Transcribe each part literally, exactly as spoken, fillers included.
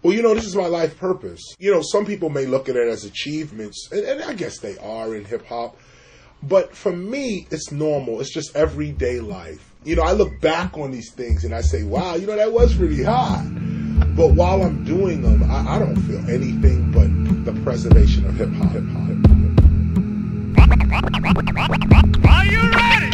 Well, you know, this is my life purpose. You know, some people may look at it as achievements, and, and I guess they are in hip-hop. But for me, it's normal. It's just everyday life. You know, I look back on these things and I say, wow, you know, that was really hard. But while I'm doing them, I, I don't feel anything but the preservation of hip-hop, hip-hop, hip-hop. Are you ready?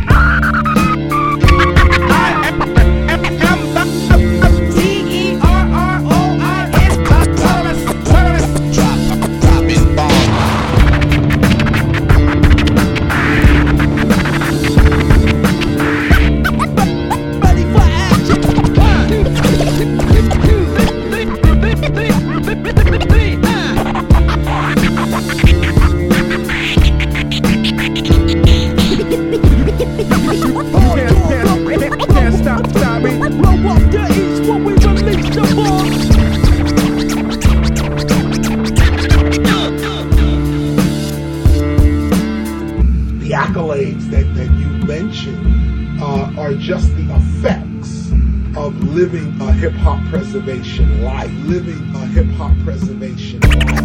Accolades that, that you mentioned uh, are just the effects of living a hip-hop preservation life, living a hip-hop preservation life.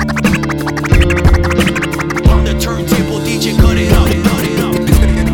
On the turntable, D J cut it out, cut it out.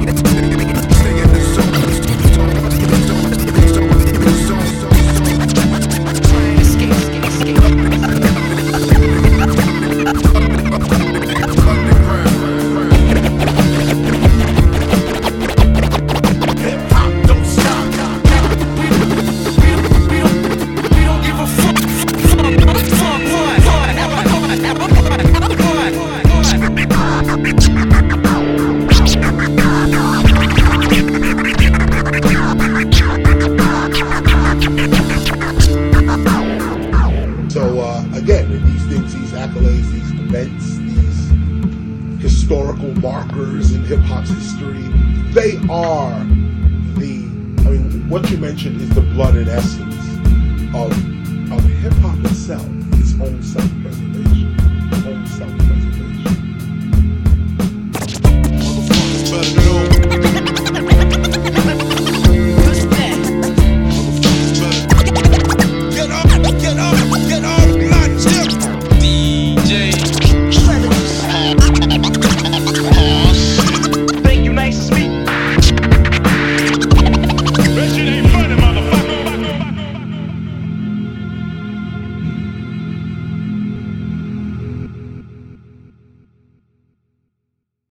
Historical markers in hip-hop's history, they are the, I mean, what you mentioned is the blood and essence of, of hip-hop itself, its own self-preservation, its own self-preservation. Motherfuckers better know.